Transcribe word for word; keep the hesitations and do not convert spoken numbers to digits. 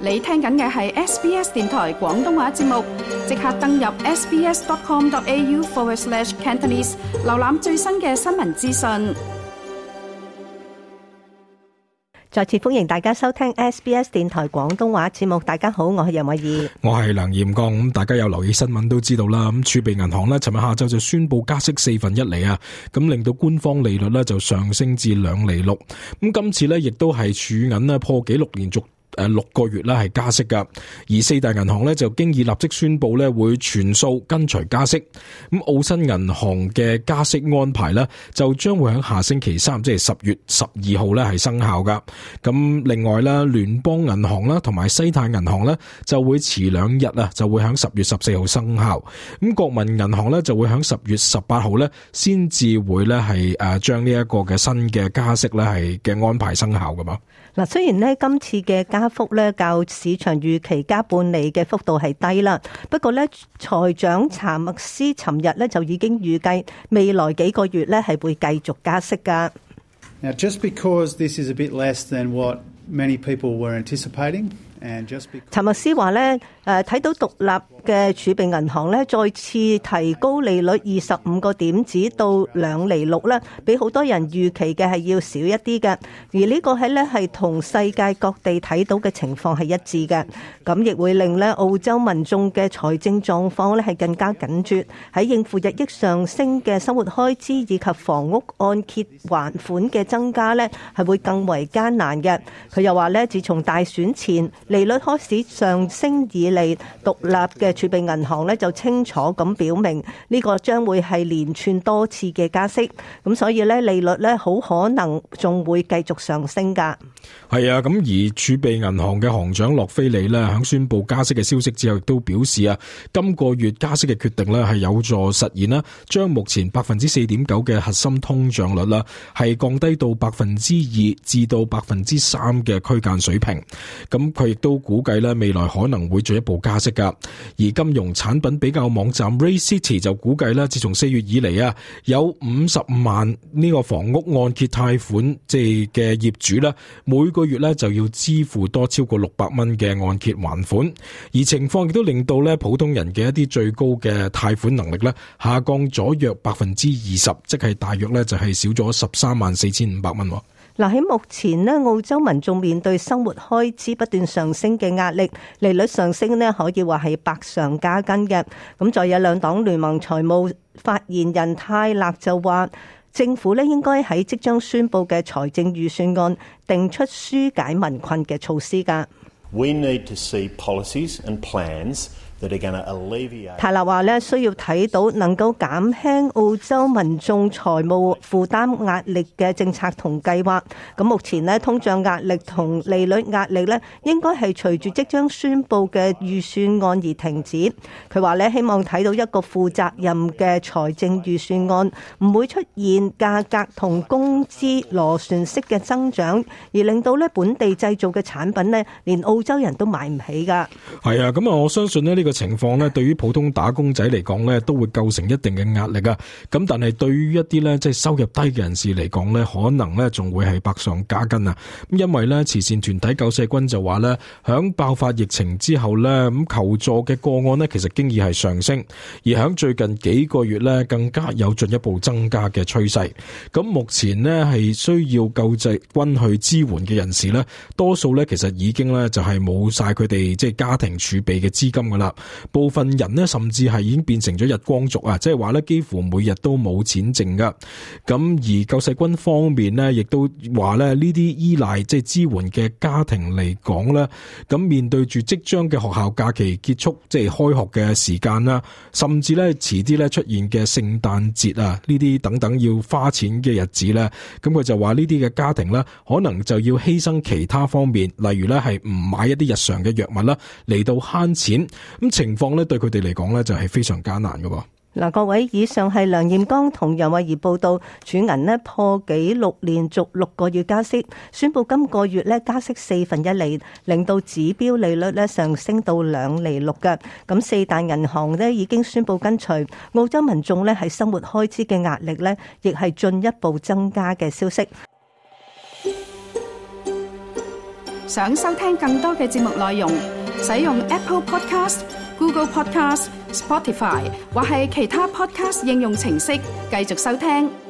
你聽緊嘅係 S B S 電台廣東話節目，即刻登入 sbs.com.au forward slash Cantonese， 瀏覽最新嘅新聞資訊。 再次歡迎大家收聽 S B S 電台廣東話節目。大家好，我係楊慧儀， 我係梁艷剛。咁大家有留意新聞都知道啦。咁儲備銀行呢，尋日下晝就宣布加息四分一厘啊，咁令到官方利率呢就上升至兩厘六。咁今次呢亦都係儲銀呢破紀錄連續誒六個月咧係加息噶，而四大銀行咧就經已立即宣布咧會全數跟隨加息。咁澳新銀行嘅加息安排咧就將會喺下星期三，即係十月十二號咧係生效噶。咁另外咧，聯邦銀行啦同埋西太銀行咧就會遲兩日啊，就會喺十月十四號生效。咁國民銀行咧就會喺十月十八號咧先至會咧係誒將呢一個嘅新嘅加息咧係嘅安排生效噶嘛。 嗱，雖然呢今次嘅加幅咧較市場預期加半厘嘅幅度係低啦，不過咧財長查默斯尋日咧就已經預計未來幾個月咧係會繼續加息噶。 Now, just because this is a bit less than what many people were anticipating, and just because 查默斯話咧，誒睇到獨立嘅儲備銀行咧再次提高利率二十五個點子到兩厘六咧，比好多人預期嘅係要少一啲嘅。而呢個係咧係同世界各地睇到嘅情況係一致嘅。咁亦會令咧澳洲民眾嘅財政狀況咧係更加緊絀，喺應付日益上升嘅生活開支以及房屋按揭還款嘅增加咧係會更為艱難嘅。佢又話咧，自從大選前利率開始上升以嚟，獨立嘅儲備銀行咧就清楚咁表明呢個將會係連串多次嘅加息，咁所以咧利率咧好可能仲會繼續上升噶。 係啊，咁而儲備銀行嘅行長洛菲利咧喺宣布加息嘅消息之後，亦都表示啊，今個月加息嘅決定咧係有助實現啦，將目前百分之四點九嘅核心通脹率啦係降低到百分之二至到百分之三嘅區間水平。咁佢亦都估計咧未來可能會進一步加息噶。而金融產品比較網站 Ray City 就估計咧，自從四月以嚟啊，有五十萬呢個房屋按揭貸款即係嘅業主咧，每個月咧就要支付多超過六百蚊嘅按揭還款。而情況亦都令到咧普通人嘅一啲最高嘅貸款能力咧下降咗約百分之二十，即係大約咧就係少咗十三萬四千五百蚊。 嗱，喺目前呢，澳洲民眾面對生活開支不斷上升嘅壓力，利率上升呢可以話係百上加斤嘅。咁再有兩黨聯盟財務發言人泰勒就話，政府呢應該喺即將宣布嘅財政預算案定出紓解民困嘅措施㗎。 We need to see policies and plans that are going to alleviate。 泰勒話咧，需要睇到能夠減輕澳洲民眾財務負擔壓力嘅政策同計劃。咁目前咧，通脹壓力同利率壓力咧，應該係隨住即將宣布嘅預算案而停止。佢話咧，希望睇到一個負責任嘅財政預算案，唔會出現價格同工資螺旋式嘅增長，而令到咧本地製造嘅產品咧，連澳洲人都買唔起㗎。 係啊，咁啊，我相信咧呢個情況咧，對於普通打工仔嚟講咧，都會構成一定嘅壓力啊。咁但係對於一啲咧即係收入低嘅人士嚟講咧，可能咧仲會係百上加斤啊。咁因為咧慈善團體救世軍就話咧，響爆發疫情之後咧，咁求助嘅個案咧其實經已係上升，而響最近幾個月咧更加有進一步增加嘅趨勢。咁目前咧係需要救濟軍去支援嘅人士咧，多數咧其實已經咧就係冇晒佢哋即係家庭儲備嘅資金噶啦。部分人呢，甚至係已經變成咗日光族啊！即係話咧，幾乎每日都冇錢剩噶。咁而救世軍方面呢，亦都話咧，呢啲依賴即係支援嘅家庭嚟講咧，咁面對住即將嘅學校假期結束，即係開學嘅時間啦，甚至咧遲啲咧出現嘅聖誕節啊，呢啲等等要花錢嘅日子咧，咁佢就話呢啲嘅家庭咧，可能就要犧牲其他方面，例如咧係唔買一啲日常嘅藥物啦，嚟到慳錢。咁情況咧對佢哋嚟講咧就係非常艱難嘅。 嗱，各位，以上係梁艷剛同楊慧儀報道，儲銀呢破紀錄連續六個月加息，宣布今個月咧加息四分一厘，令到指標利率咧上升到兩厘六嘅。咁四大銀行咧已經宣布跟隨，澳洲民眾咧喺生活開支嘅壓力咧，亦係進一步增加嘅消息。 想收聽更多嘅節目內容，使用 Apple Podcast、Google Podcast、Spotify 或係其他 Podcast 應用程式繼續收聽。